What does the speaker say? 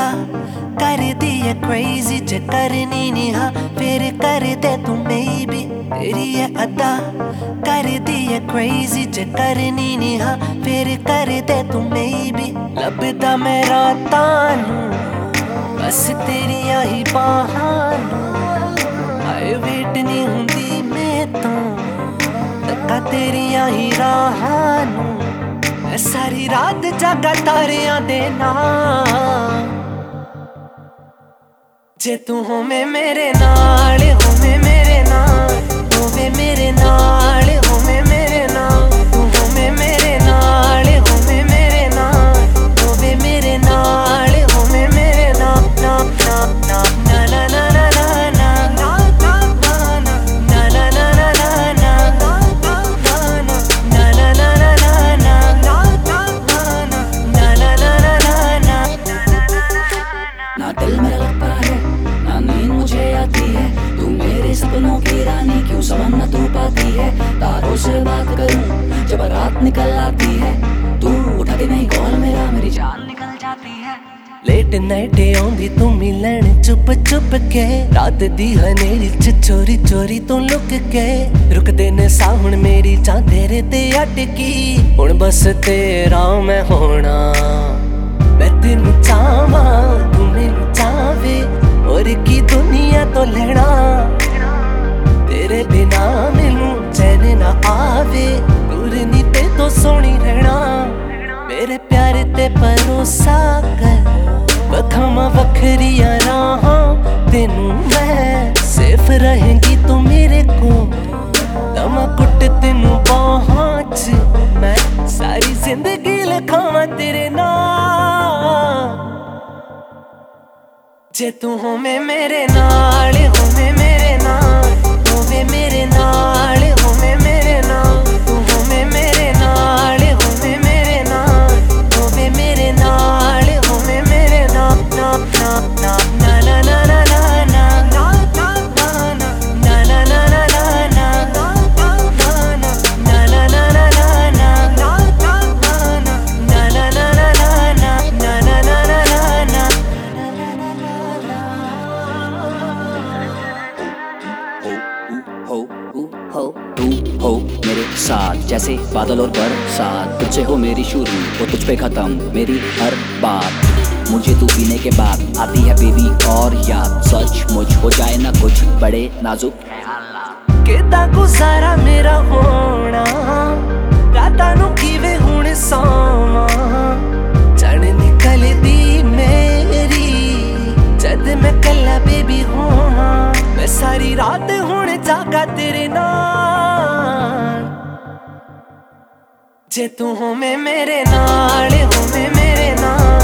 कर दी है क्रेजी जे करनी नहीं हाँ फिर कर दे तू मेबी तेरी है अदा कर दी है क्रेजी जे करनी नहीं हाँ फिर कर दे तू मेबी लभदा मैं रातां नूं बस तेरियां ही बाहां नूं आए वेट नहीं हुंदी मैं तो तक्का तेरियां ही राहां नूं सारी रात जागा तारियां दे नाल जे तू होवे मेरे नाल होवे मेरे नाल होवे मेरे नाल होवे मेरे नाल तू होवे मेरे नाल होवे मेरे नाल होवे मेरे नाल होवे मेरे नाल ना ना ना ना ना ना ना सपनों की रानी क्यों समझ न तू पाती है तारों से बात करूं जब रात निकल आती है तू उठाती नहीं कॉल मेरा मेरी जान निकल जाती है लेट नाइट आउंदी तू मिलन चुप चुप के रात दी हनेरी च चोरी चोरी तू लुक के रुकदे ने साहुण मेरी जान तेरे ते अटकी हुण बस तेरा मैं होना मैं तेनू चाहवां तू मैनू चाहवे और की दुनिया तो लेना तेरे बिना मैनू चैन ना आवे दूर नी ते तो सोनी रहना मेरे प्यारे ते भरोसा कर वखावां वखरियां राहां तेनू मैं सेफ रहेंगी तू मेरे को दमा कुट तेनू बाहां च मैं सारी जिंदगी लिखावां तेरे नाल जे तू होवे मेरे नाल होवे मेरे नाल होवे मेरे नाल होवे मेरे नाल तू होवे मेरे नाल होवे मेरे नाल होवे मेरे नाल होवे मेरे नाल ना ना ना ना ना ना ना ना हो मेरे साथ जैसे बादल और बरसात तुझसे हो मेरी शुरू और तुझ पे खत्म मेरी हर बात मुझे तू पीने के बाद आती है बेबी और याद सच मुझ हो जाए ना कुछ बड़े नाजुक किदा गुजारा मेरा होना रातां नूं किवें हुण सोवां चढ़ निकलदी मेरी जद मैं कल्ला बेबी होवां मैं सारी रात हुण जागा तेरे नाल जे तू होवे मेरे नाल होवे मेरे नाल